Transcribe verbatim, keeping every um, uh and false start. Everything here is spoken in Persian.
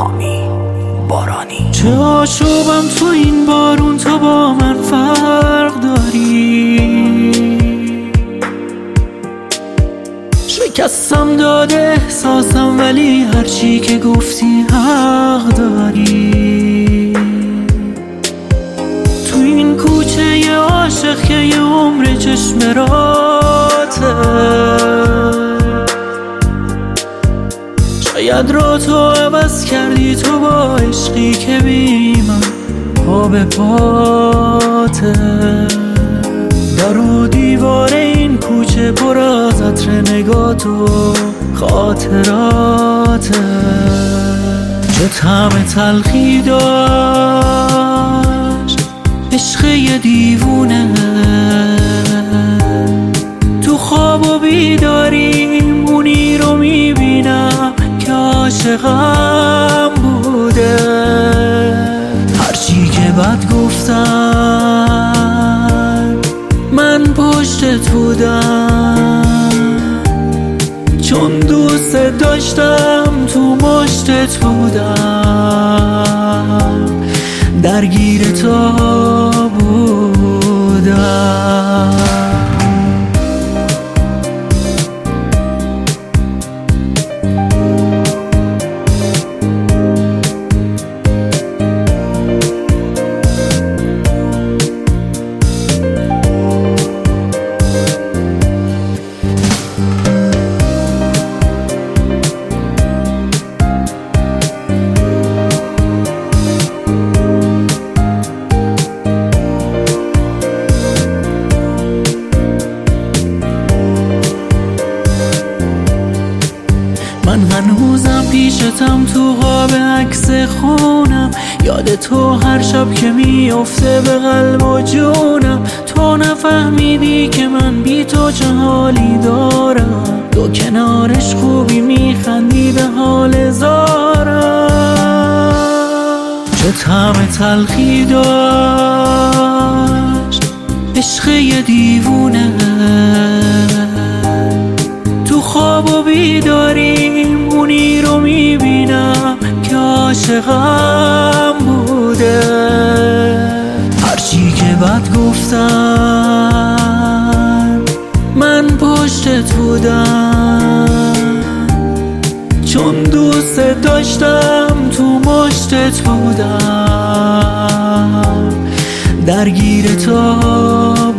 رامی بارانی. چه آشوبم تو این بارون، تو با من فرق داری. شکستم داده احساسم، ولی هرچی که گفتی حق داری. تو این کوچه یه عاشق که یه عمر چشم راته، شاید رو تو عوض کردی تو با عشقی که بی من پا به پاته. در و دیوار این کوچه پر از عطر نگات و خاطراته. چه طعم تلخی داشت عشق یه دیوونه، تو خواب و بیداریم اونی رو میبینم که عاشقم بوده. هرچی که بد گفتن من پشتت بودم، چون دوست داشتم تو مشتت بودم، درگیر تو بودم. من هنوزم پیشتم تو قاب عکس خونم، یاد تو هر شب که میافته به قلب و جونم. تو نفهمیدی که من بی تو چه حالی دارم، تو کنارش خوبی میخندی به حال زارم. چه طعم تلخی داشت عشق یه دیوونه، تو خواب و بیداریم اونی رو میبینم که عاشقم بوده. هرچی که بد گفتن من پشتت بودم، چون دوست داشتم تو مشتت بودم، درگیر تو